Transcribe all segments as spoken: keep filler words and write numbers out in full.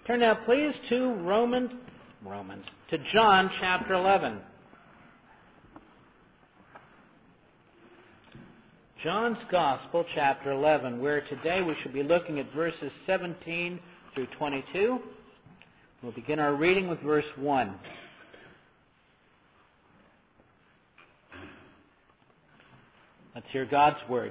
Turn now, please, to Romans, Romans, to John chapter eleven. John's Gospel, chapter eleven, where today we should be looking at verses seventeen through twenty-two. We'll begin our reading with verse one. Let's hear God's word.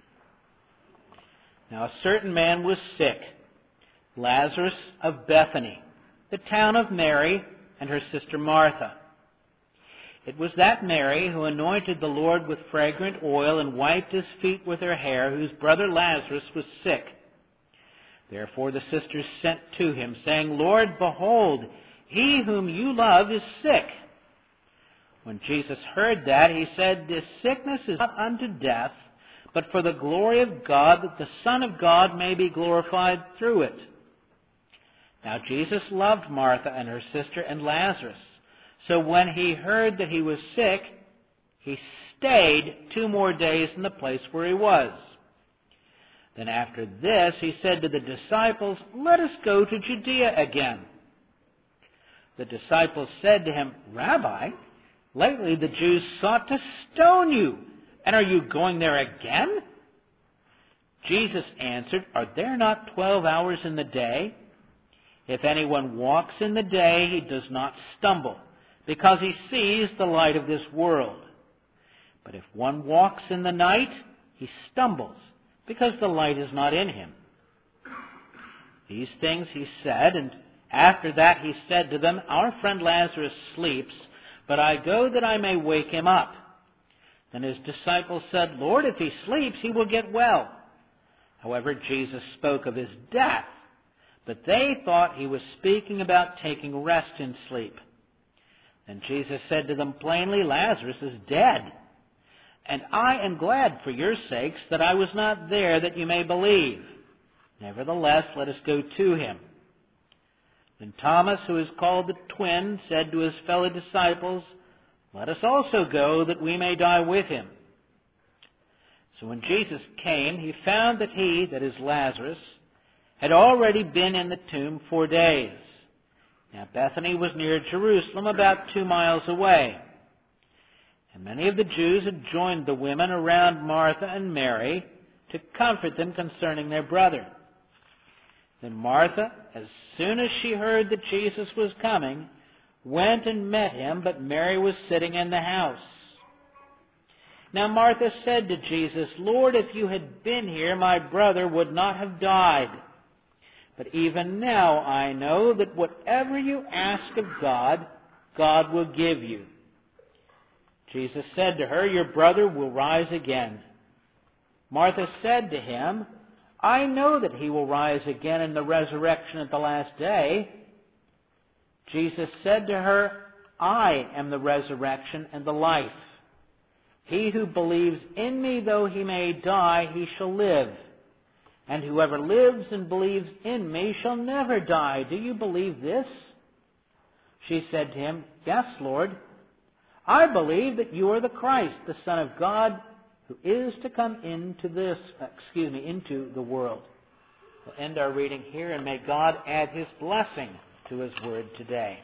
Now a certain man was sick, Lazarus of Bethany, the town of Mary and her sister Martha. It was that Mary who anointed the Lord with fragrant oil and wiped his feet with her hair, whose brother Lazarus was sick. Therefore the sisters sent to him, saying, Lord, behold, he whom you love is sick. When Jesus heard that, he said, This sickness is not unto death, but for the glory of God, that the Son of God may be glorified through it. Now Jesus loved Martha and her sister and Lazarus. So when he heard that he was sick, he stayed two more days in the place where he was. Then after this, he said to the disciples, Let us go to Judea again. The disciples said to him, Rabbi, lately the Jews sought to stone you, and are you going there again? Jesus answered, Are there not twelve hours in the day? If anyone walks in the day, he does not stumble, because he sees the light of this world. But if one walks in the night, he stumbles, because the light is not in him. These things he said, and after that he said to them, Our friend Lazarus sleeps, but I go that I may wake him up. Then his disciples said, Lord, if he sleeps, he will get well. However, Jesus spoke of his death, but they thought he was speaking about taking rest in sleep. Then Jesus said to them plainly, Lazarus is dead, and I am glad for your sakes that I was not there, that you may believe. Nevertheless, let us go to him. Then Thomas, who is called the twin, said to his fellow disciples, Let us also go, that we may die with him. So when Jesus came, he found that he, that is Lazarus, had already been in the tomb four days. Now Bethany was near Jerusalem, about two miles away. And many of the Jews had joined the women around Martha and Mary to comfort them concerning their brother. Then Martha, as soon as she heard that Jesus was coming, went and met him, but Mary was sitting in the house. Now Martha said to Jesus, Lord, if you had been here, my brother would not have died. But even now I know that whatever you ask of God, God will give you. Jesus said to her, Your brother will rise again. Martha said to him, I know that he will rise again in the resurrection at the last day. Jesus said to her, I am the resurrection and the life. He who believes in me, though he may die, he shall live. And whoever lives and believes in me shall never die. Do you believe this? She said to him, Yes, Lord. I believe that you are the Christ, the Son of God, who is to come into this, excuse me, into the world. We'll end our reading here, and may God add his blessing to his word today.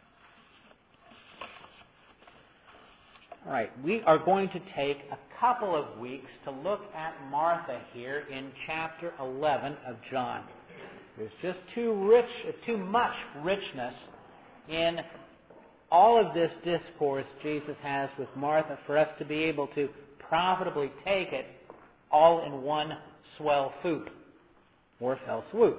All right, we are going to take a couple of weeks to look at Martha here in chapter eleven of John. There's just too rich, too much richness in all of this discourse Jesus has with Martha for us to be able to profitably take it all in one swell swoop or fell swoop.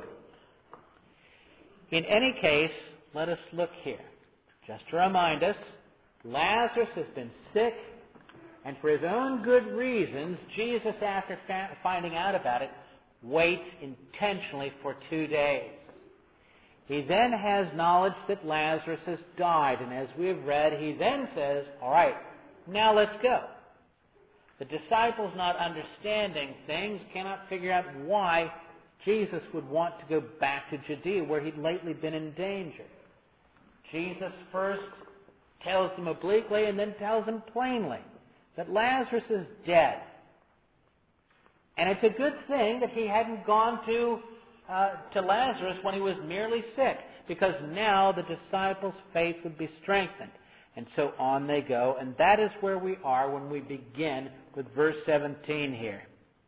In any case, let us look here. Just to remind us, Lazarus has been sick, and for his own good reasons, Jesus, after fa- finding out about it, waits intentionally for two days. He then has knowledge that Lazarus has died, and as we have read, he then says, all right, now let's go. The disciples, not understanding things, cannot figure out why Jesus would want to go back to Judea, where he'd lately been in danger. Jesus first tells them obliquely and then tells them plainly that Lazarus is dead. And it's a good thing that he hadn't gone to uh, to Lazarus when he was merely sick, because now the disciples' faith would be strengthened. And so on they go, and that is where we are when we begin with verse seventeen here.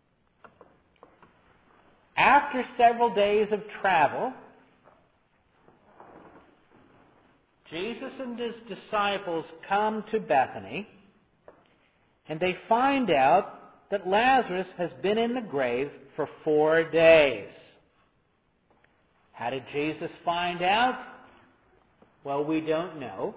After several days of travel, Jesus and his disciples come to Bethany, and they find out that Lazarus has been in the grave for four days. How did Jesus find out? Well, we don't know.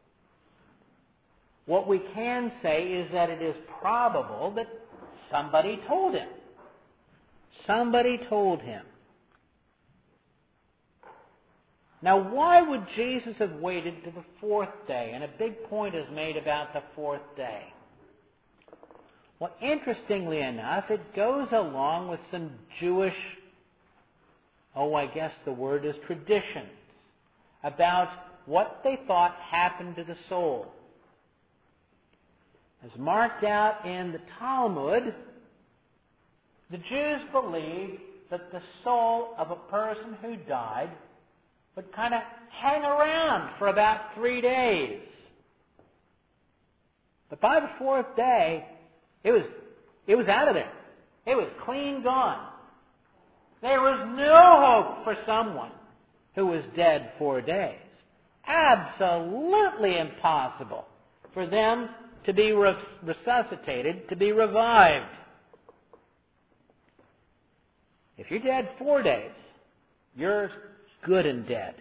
What we can say is that it is probable that somebody told him. Somebody told him. Now, why would Jesus have waited to the fourth day? And a big point is made about the fourth day. Well, interestingly enough, it goes along with some Jewish, oh, I guess the word is traditions, about what they thought happened to the soul. As marked out in the Talmud, the Jews believed that the soul of a person who died would kind of hang around for about three days. But by the fourth day, it was, it was out of there. It was clean gone. There was no hope for someone who was dead four days. Absolutely impossible for them to be resuscitated, to be revived. If you're dead four days, you're good and dead.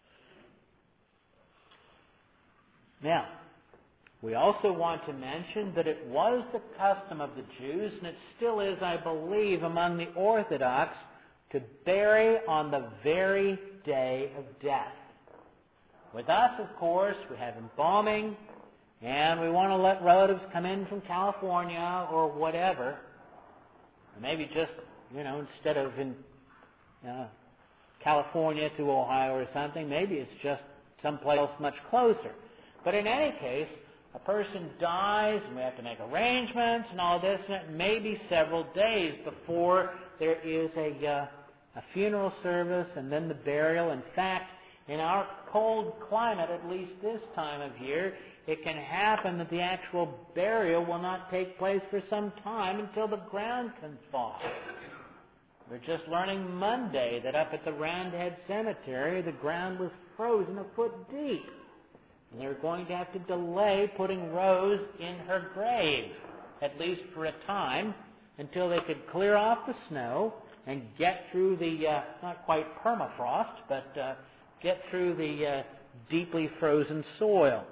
Now, we also want to mention that it was the custom of the Jews, and it still is, I believe, among the Orthodox, to bury on the very day of death. With us, of course, we have embalming, and we want to let relatives come in from California or whatever. Or maybe just, you know, instead of in uh, California to Ohio or something, maybe it's just someplace else much closer. But in any case, a person dies and we have to make arrangements and all this, and it may be several days before there is a, uh, a funeral service and then the burial. In fact, in our cold climate, at least this time of year, it can happen that the actual burial will not take place for some time until the ground can thaw. We're just learning Monday that up at the Roundhead Cemetery, the ground was frozen a foot deep. And they're going to have to delay putting Rose in her grave, at least for a time, until they could clear off the snow and get through the, uh, not quite permafrost, but uh, get through the uh, deeply frozen soil.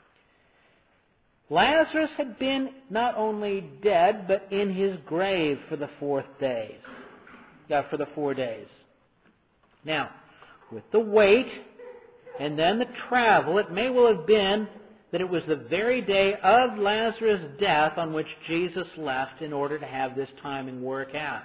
Lazarus had been not only dead, but in his grave for the fourth days. Yeah, for the four days. Now, with the wait and then the travel, it may well have been that it was the very day of Lazarus' death on which Jesus left in order to have this timing work out.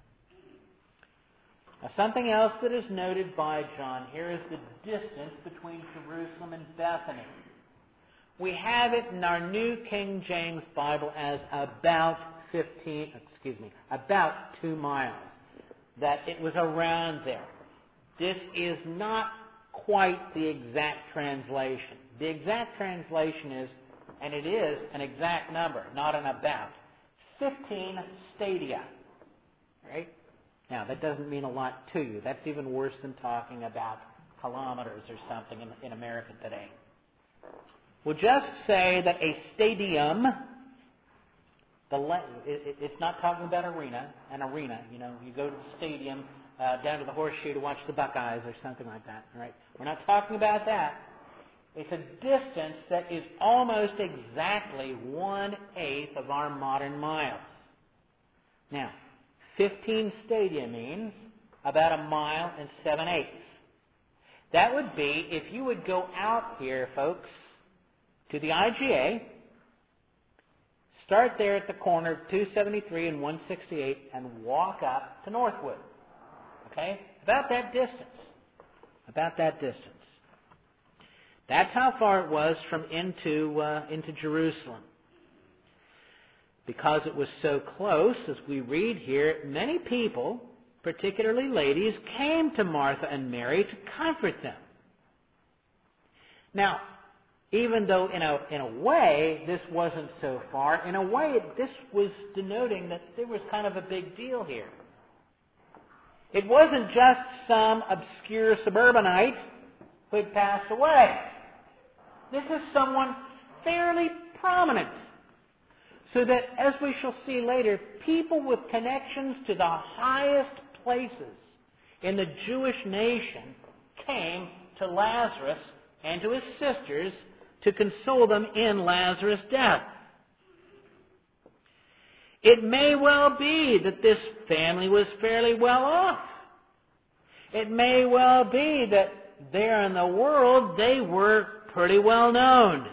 Now, something else that is noted by John here is the distance between Jerusalem and Bethany. We have it in our New King James Bible as about fifteen, excuse me, about two miles. That it was around there. This is not quite the exact translation. The exact translation is, and it is an exact number, not an about, fifteen stadia. Right? Now, that doesn't mean a lot to you. That's even worse than talking about kilometers or something in, in America today. We'll just say that a stadium, the le- it, it's not talking about arena, an arena. You know, you go to the stadium, uh, down to the Horseshoe to watch the Buckeyes or something like that. All right? We're not talking about that. It's a distance that is almost exactly one-eighth of our modern miles. Now, fifteen stadia means about a mile and seven-eighths. That would be if you would go out here, folks, to the I G A, start there at the corner of two seventy-three and one sixty-eight, and walk up to Northwood. Okay? About that distance. About that distance. That's how far it was from into uh, into Jerusalem. Because it was so close, as we read here, many people particularly ladies, came to Martha and Mary to comfort them. Now, even though in a, in a way this wasn't so far, in a way this was denoting that there was kind of a big deal here. It wasn't just some obscure suburbanite who had passed away. This is someone fairly prominent. So that, as we shall see later, people with connections to the highest places in the Jewish nation came to Lazarus and to his sisters to console them in Lazarus' death. It may well be that this family was fairly well off. It may well be that there in the world they were pretty well known.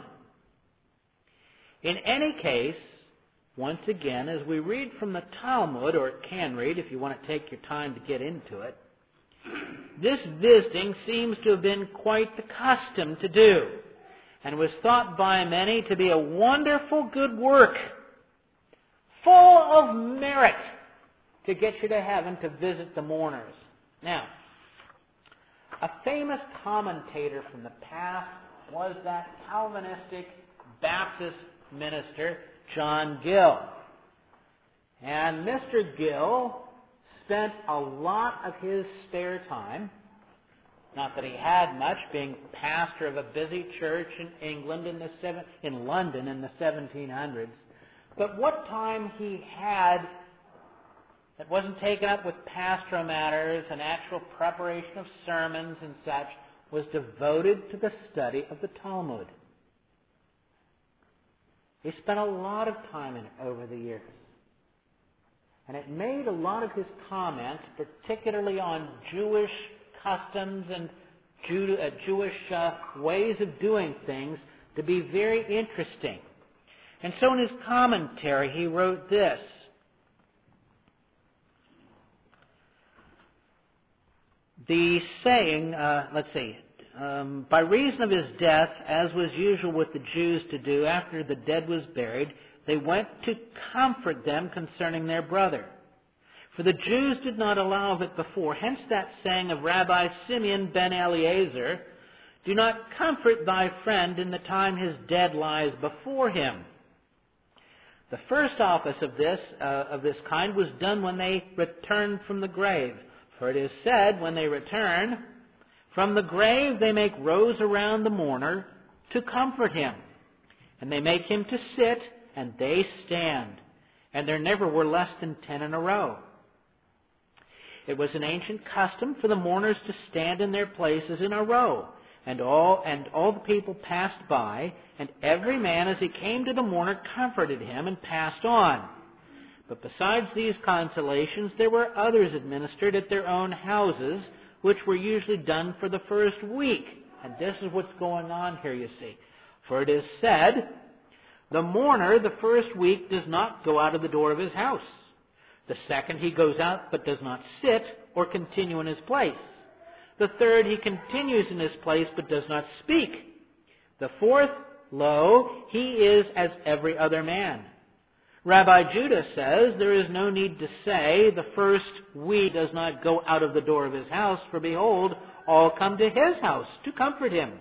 In any case, once again, as we read from the Talmud, or can read if you want to take your time to get into it, this visiting seems to have been quite the custom to do, and was thought by many to be a wonderful good work, full of merit to get you to heaven to visit the mourners. Now, a famous commentator from the past was that Calvinistic Baptist minister, John Gill. And Mister Gill spent a lot of his spare time, not that he had much, being pastor of a busy church in England in the seven, in London in the seventeen hundreds, but what time he had that wasn't taken up with pastoral matters and actual preparation of sermons and such was devoted to the study of the Talmud. He spent a lot of time in it over the years. And it made a lot of his comments, particularly on Jewish customs and Jew, uh, Jewish uh, ways of doing things, to be very interesting. And so in his commentary he wrote this: the saying, uh, let's see, um, by reason of his death, as was usual with the Jews to do after the dead was buried, they went to comfort them concerning their brother. For the Jews did not allow of it before. Hence that saying of Rabbi Simeon ben Eleazar, do not comfort thy friend in the time his dead lies before him. The first office of this, uh, of this kind was done when they returned from the grave. For it is said, when they return from the grave, they make rows around the mourner to comfort him. And they make him to sit, and they stand. And there never were less than ten in a row. It was an ancient custom for the mourners to stand in their places in a row. And all, and all the people passed by, and every man as he came to the mourner comforted him and passed on. But besides these consolations, there were others administered at their own houses, which were usually done for the first week. And this is what's going on here, you see. For it is said, the mourner the first week does not go out of the door of his house. The second he goes out, but does not sit or continue in his place. The third he continues in his place, but does not speak. The fourth, lo, he is as every other man. Rabbi Judah says, there is no need to say, the first week does not go out of the door of his house, for behold, all come to his house to comfort him.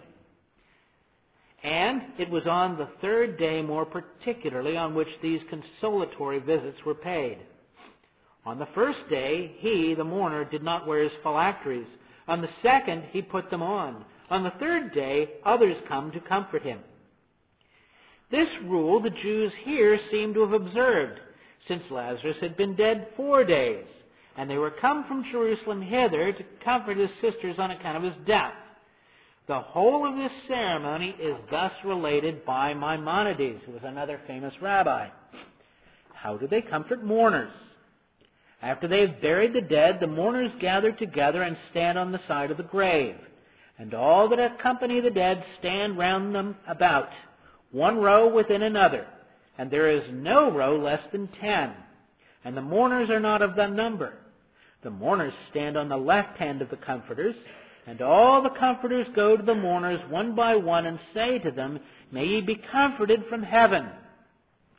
And it was on the third day more particularly on which these consolatory visits were paid. On the first day, he, the mourner, did not wear his phylacteries. On the second, he put them on. On the third day, others come to comfort him. This rule the Jews here seem to have observed, since Lazarus had been dead four days, and they were come from Jerusalem hither to comfort his sisters on account of his death. The whole of this ceremony is thus related by Maimonides, who was another famous rabbi. How do they comfort mourners? After they have buried the dead, the mourners gather together and stand on the side of the grave. And all that accompany the dead stand round them about, one row within another. And there is no row less than ten. And the mourners are not of the number. The mourners stand on the left hand of the comforters. And all the comforters go to the mourners one by one and say to them, may ye be comforted from heaven.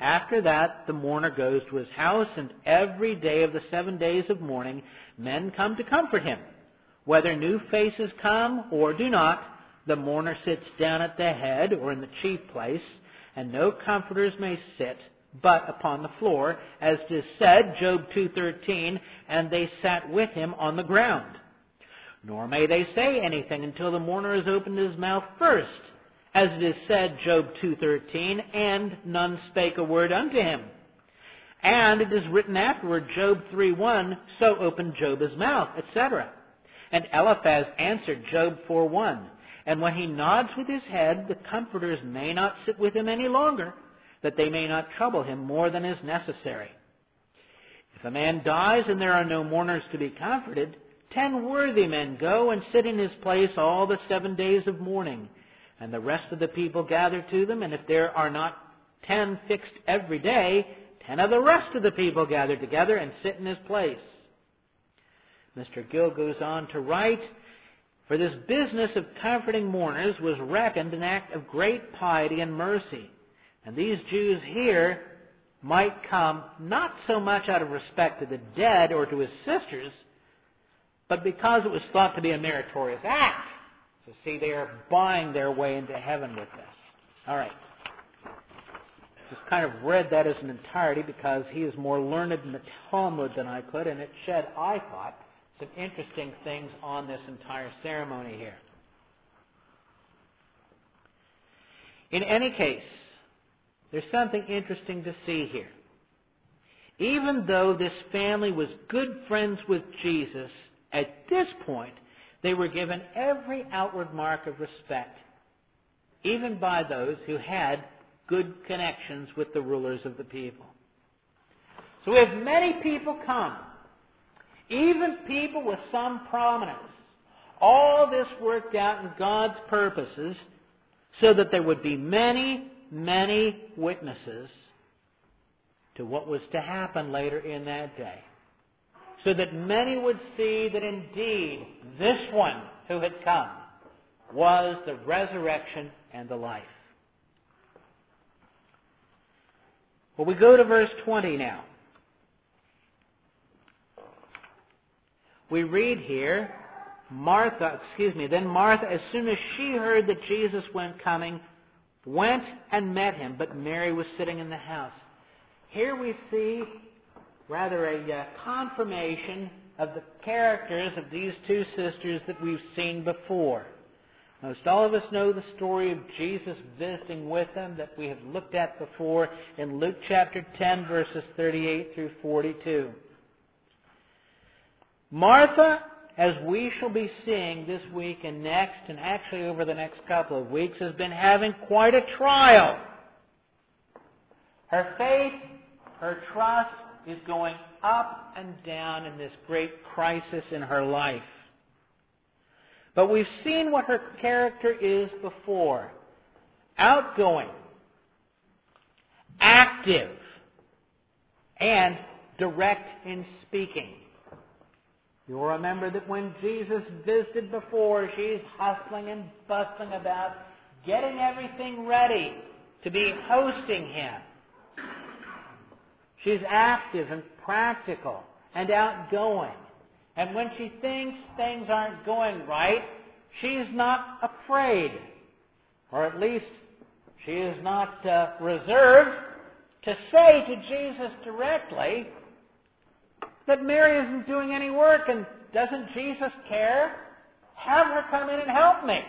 After that, the mourner goes to his house, and every day of the seven days of mourning, men come to comfort him. Whether new faces come or do not, the mourner sits down at the head or in the chief place, and no comforters may sit but upon the floor, as it is said, Job two thirteen, and they sat with him on the ground. Nor may they say anything until the mourner has opened his mouth first, as it is said, Job two thirteen, and none spake a word unto him. And it is written afterward, Job three one, so opened Job his mouth, et cetera. And Eliphaz answered Job four one, and when he nods with his head, the comforters may not sit with him any longer, that they may not trouble him more than is necessary. If a man dies and there are no mourners to be comforted, ten worthy men go and sit in his place all the seven days of mourning, and the rest of the people gather to them, and if there are not ten fixed every day, ten of the rest of the people gather together and sit in his place. Mister Gill goes on to write, for this business of comforting mourners was reckoned an act of great piety and mercy. And these Jews here might come not so much out of respect to the dead or to his sisters, but because it was thought to be a meritorious act. So see, they are buying their way into heaven with this. All right. Just kind of read that as an entirety because he is more learned in the Talmud than I could, and it shed, I thought, some interesting things on this entire ceremony here. In any case, there's something interesting to see here. Even though this family was good friends with Jesus, at this point, they were given every outward mark of respect, even by those who had good connections with the rulers of the people. So we have many people come, even people with some prominence. All this worked out in God's purposes so that there would be many, many witnesses to what was to happen later in that day. So that many would see that indeed this one who had come was the resurrection and the life. Well, we go to verse twenty now. We read here, Martha, excuse me, then Martha, as soon as she heard that Jesus was coming, went and met him, but Mary was sitting in the house. Here we see rather a uh, confirmation of the characters of these two sisters that we've seen before. Most all of us know the story of Jesus visiting with them that we have looked at before in Luke chapter ten, verses thirty-eight through forty-two. Martha, as we shall be seeing this week and next, and actually over the next couple of weeks, has been having quite a trial. Her faith, her trust is going up and down in this great crisis in her life. But we've seen what her character is before. Outgoing, active, and direct in speaking. You'll remember that when Jesus visited before, she's hustling and bustling about getting everything ready to be hosting him. She's active and practical and outgoing. And when she thinks things aren't going right, she's not afraid. Or at least she is not uh, reserved to say to Jesus directly that Mary isn't doing any work and doesn't Jesus care? Have her come in and help me.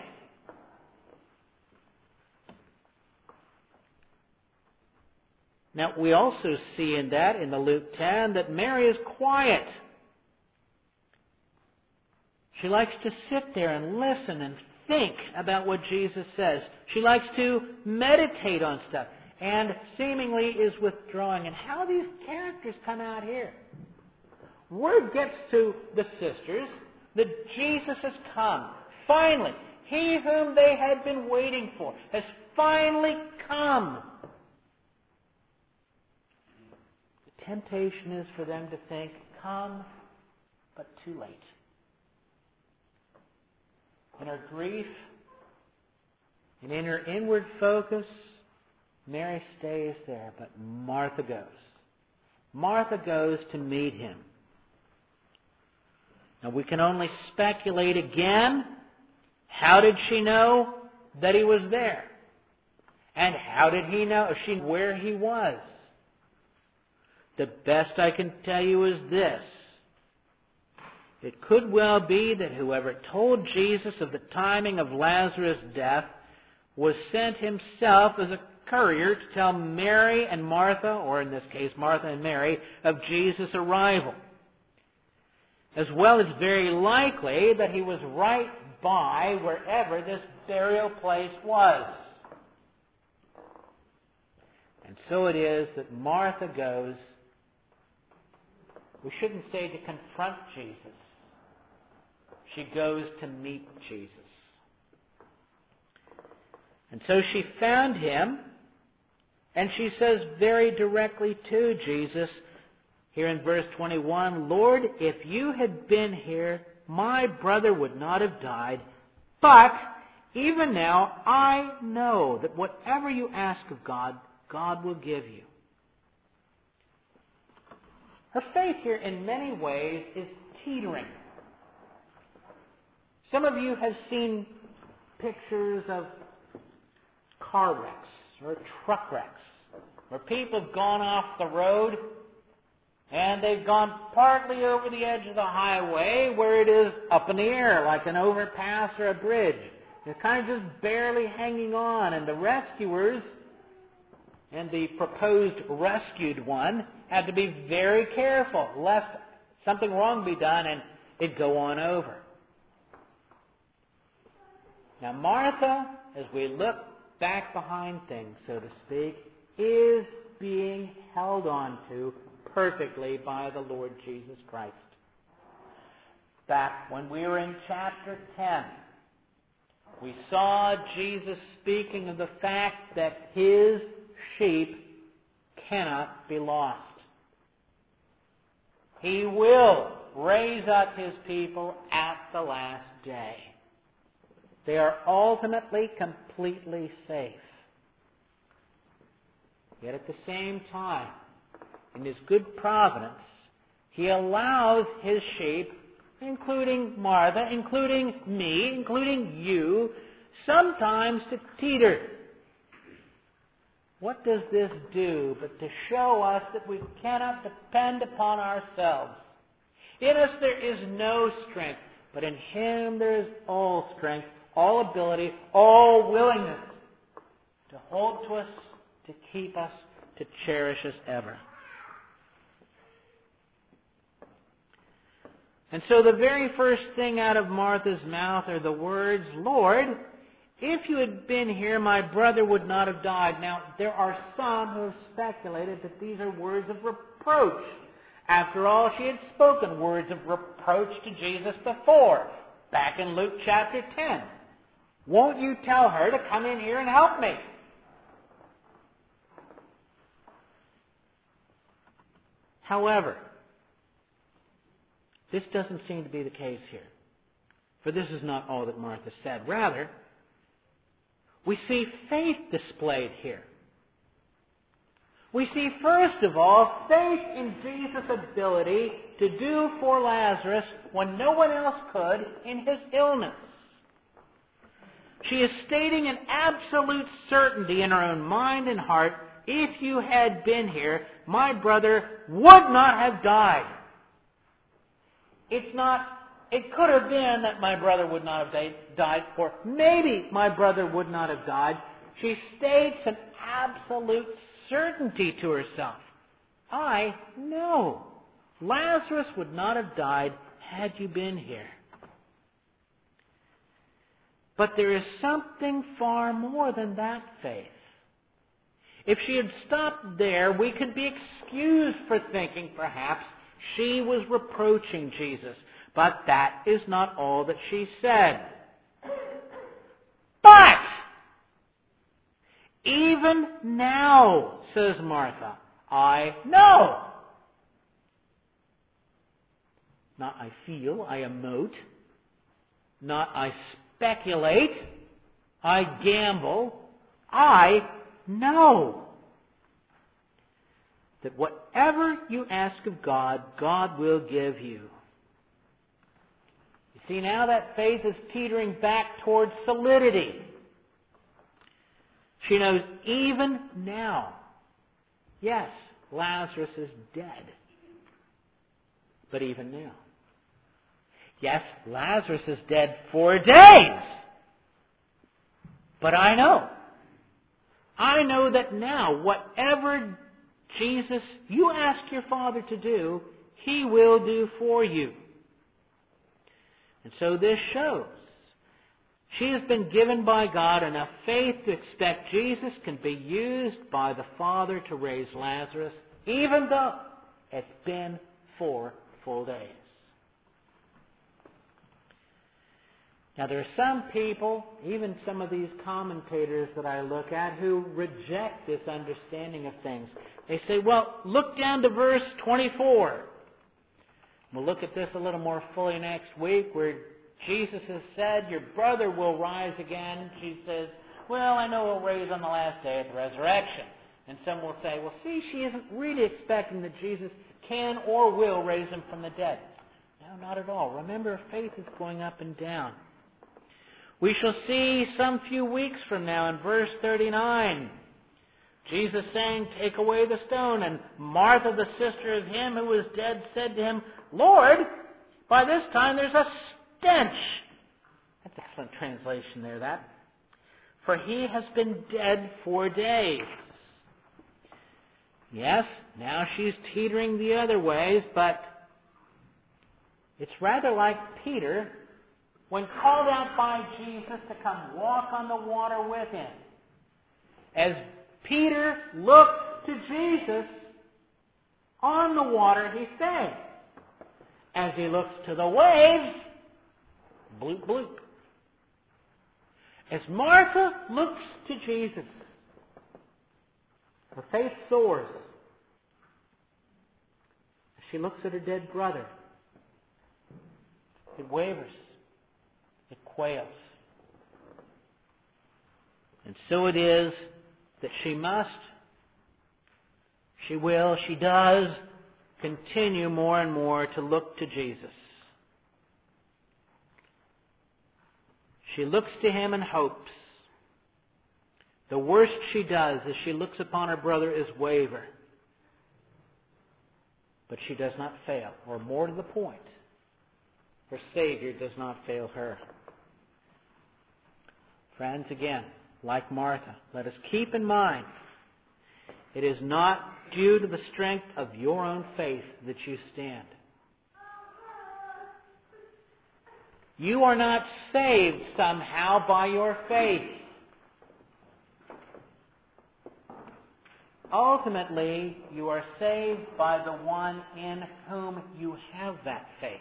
Now, we also see in that, in the Luke ten, that Mary is quiet. She likes to sit there and listen and think about what Jesus says. She likes to meditate on stuff and seemingly is withdrawing. And how these characters come out here. Word gets to the sisters that Jesus has come. Finally, he whom they had been waiting for has finally come. The temptation is for them to think, come, but too late. In her grief and in her inward focus, Mary stays there, but Martha goes. Martha goes to meet him. Now we can only speculate again. How did she know that he was there? And how did he know she where he was? The best I can tell you is this. It could well be that whoever told Jesus of the timing of Lazarus' death was sent himself as a courier to tell Mary and Martha, or in this case Martha and Mary, of Jesus' arrival. As well, it's very likely that he was right by wherever this burial place was. And so it is that Martha goes, we shouldn't say to confront Jesus. She goes to meet Jesus. And so she found him, and she says very directly to Jesus, here in verse twenty-one, Lord, if you had been here, my brother would not have died. But even now, I know that whatever you ask of God, God will give you. Her faith here, in many ways, is teetering. Some of you have seen pictures of car wrecks or truck wrecks where people have gone off the road and they've gone partly over the edge of the highway where it is up in the air like an overpass or a bridge. They're kind of just barely hanging on, and the rescuers and the proposed rescued one had to be very careful lest something wrong be done and it'd go on over. Now Martha, as we look back behind things, so to speak, is being held on to perfectly by the Lord Jesus Christ. Back when we were in chapter ten, we saw Jesus speaking of the fact that his sheep cannot be lost. He will raise up his people at the last day. They are ultimately, completely safe. Yet at the same time, in his good providence, he allows his sheep, including Martha, including me, including you, sometimes to teeter. What does this do but to show us that we cannot depend upon ourselves? In us there is no strength, but in him there is all strength, all ability, all willingness to hold to us, to keep us, to cherish us ever. And so the very first thing out of Martha's mouth are the words, Lord, if you had been here, my brother would not have died. Now, there are some who have speculated that these are words of reproach. After all, she had spoken words of reproach to Jesus before, back in Luke chapter ten. Won't you tell her to come in here and help me? However, this doesn't seem to be the case here. For this is not all that Martha said. Rather, we see faith displayed here. We see, first of all, faith in Jesus' ability to do for Lazarus when no one else could in his illness. She is stating an absolute certainty in her own mind and heart, if you had been here, my brother would not have died. It's not, it could have been that my brother would not have died, or maybe my brother would not have died. She states an absolute certainty to herself. I know Lazarus would not have died had you been here. But there is something far more than that faith. If she had stopped there, we could be excused for thinking, perhaps, she was reproaching Jesus. But that is not all that she said. But, even now, says Martha, I know. Not I feel, I emote. Not I speculate, I gamble. I know that whatever you ask of God, God will give you. You see, now that faith is teetering back towards solidity. She knows even now, yes, Lazarus is dead. But even now. Yes, Lazarus is dead for days. But I know. I know that now, whatever Jesus, you ask your Father to do, He will do for you. And so this shows she has been given by God enough faith to expect Jesus can be used by the Father to raise Lazarus, even though it's been four full days. Now there are some people, even some of these commentators that I look at, who reject this understanding of things. They say, well, look down to verse twenty-four. We'll look at this a little more fully next week, where Jesus has said, your brother will rise again. She says, well, I know he'll raise on the last day at the resurrection. And some will say, well, see, she isn't really expecting that Jesus can or will raise him from the dead. No, not at all. Remember, faith is going up and down. We shall see some few weeks from now in verse thirty-nine, Jesus saying, take away the stone. And Martha, the sister of him who was dead, said to him, Lord, by this time there's a stench. That's an excellent translation there, that. For he has been dead four days. Yes, now she's teetering the other ways, but it's rather like Peter when called out by Jesus to come walk on the water with him. As Peter looked to Jesus on the water, he said, as he looks to the waves, bloop, bloop. As Martha looks to Jesus, her faith soars. As she looks at her dead brother, it wavers. It quails. And so it is that she must, she will, she does continue more and more to look to Jesus. She looks to him and hopes. The worst she does as she looks upon her brother is waver. But she does not fail, or more to the point, her Savior does not fail her. Friends, again, like Martha, let us keep in mind, it is not due to the strength of your own faith that you stand. You are not saved somehow by your faith. Ultimately, you are saved by the one in whom you have that faith.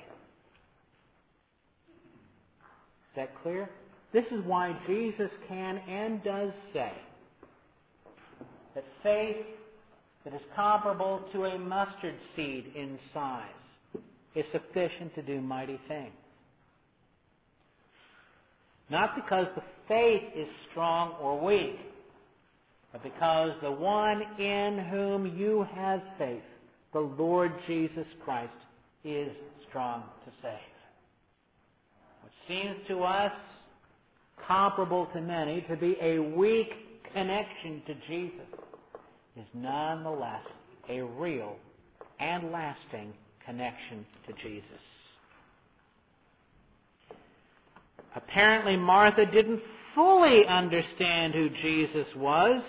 Is that clear? This is why Jesus can and does say that faith that is comparable to a mustard seed in size is sufficient to do mighty things. Not because the faith is strong or weak, but because the one in whom you have faith, the Lord Jesus Christ, is strong to save. What seems to us comparable to many to be a weak connection to Jesus is nonetheless a real and lasting connection to Jesus. Apparently, Martha didn't fully understand who Jesus was.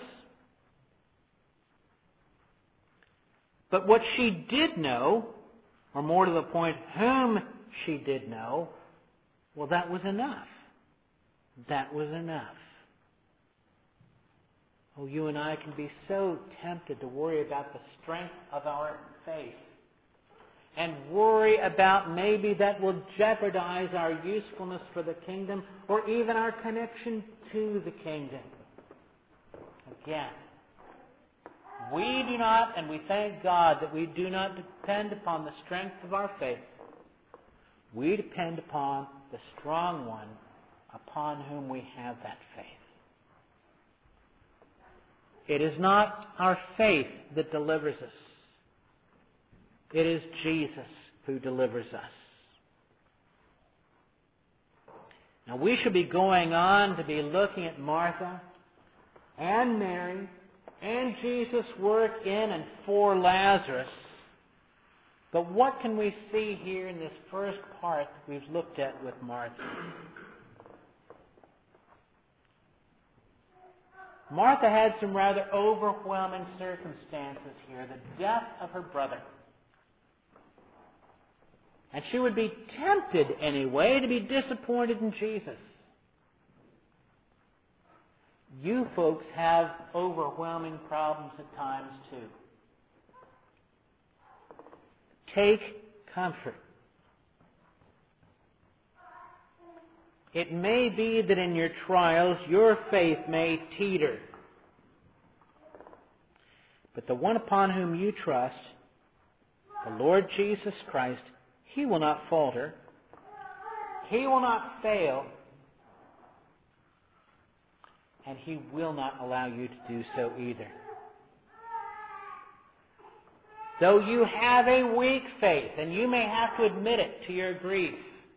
But what she did know, or more to the point, whom she did know, well, that was enough. That was enough. Oh, you and I can be so tempted to worry about the strength of our faith and worry about maybe that will jeopardize our usefulness for the kingdom or even our connection to the kingdom. Again, we do not, and we thank God that we do not depend upon the strength of our faith. We depend upon the strong one upon whom we have that faith. It is not our faith that delivers us. It is Jesus who delivers us. Now we should be going on to be looking at Martha and Mary and Jesus' work in and for Lazarus. But what can we see here in this first part that we've looked at with Martha? Martha had some rather overwhelming circumstances here, the death of her brother. And she would be tempted anyway to be disappointed in Jesus. You folks have overwhelming problems at times too. Take comfort. It may be that in your trials your faith may teeter. But the one upon whom you trust, the Lord Jesus Christ, He will not falter. He will not fail. And He will not allow you to do so either. Though you have a weak faith, and you may have to admit it to your grief,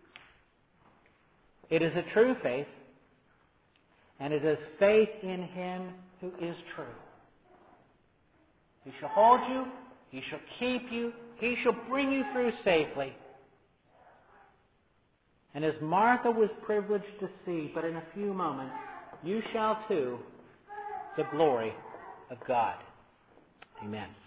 it is a true faith, and it is faith in Him who is true. He shall hold you, He shall keep you, He shall bring you through safely. And as Martha was privileged to see, but in a few moments, you shall too, the glory of God. Amen.